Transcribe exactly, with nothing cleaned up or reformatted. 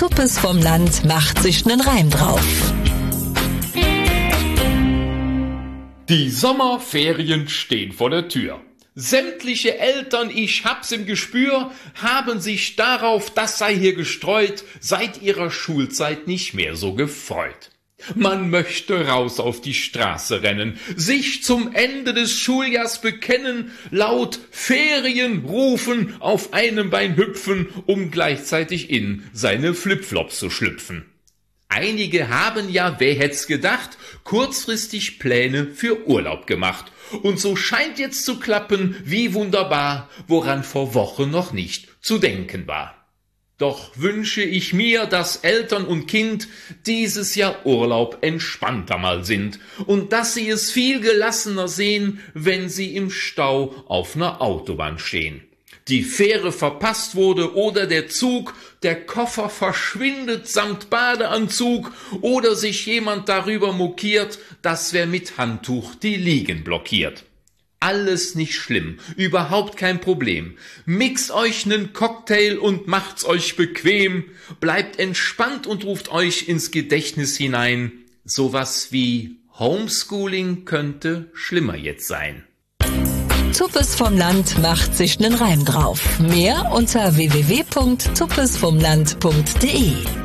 Tuppes vom Land macht sich nen Reim drauf. Die Sommerferien stehen vor der Tür. Sämtliche Eltern, ich hab's im Gespür, haben sich darauf, das sei hier gestreut, seit ihrer Schulzeit nicht mehr so gefreut. Man möchte raus auf die Straße rennen, sich zum Ende des Schuljahrs bekennen, laut Ferien rufen, auf einem Bein hüpfen, um gleichzeitig in seine Flipflops zu schlüpfen. Einige haben ja, wer hätt's gedacht, kurzfristig Pläne für Urlaub gemacht. Und so scheint jetzt zu klappen, wie wunderbar, woran vor Wochen noch nicht zu denken war. Doch wünsche ich mir, dass Eltern und Kind dieses Jahr Urlaub entspannter mal sind und dass sie es viel gelassener sehen, wenn sie im Stau auf ner Autobahn stehen. Die Fähre verpasst wurde oder der Zug, der Koffer verschwindet samt Badeanzug oder sich jemand darüber mokiert, dass wer mit Handtuch die Liegen blockiert. Alles nicht schlimm, überhaupt kein Problem. Mixt euch nen Cocktail und macht's euch bequem, bleibt entspannt und ruft euch ins Gedächtnis hinein. Sowas wie Homeschooling könnte schlimmer jetzt sein. Tuppes vom Land macht sich nen Reim drauf. Mehr unter w w w punkt tuppes vom land punkt de.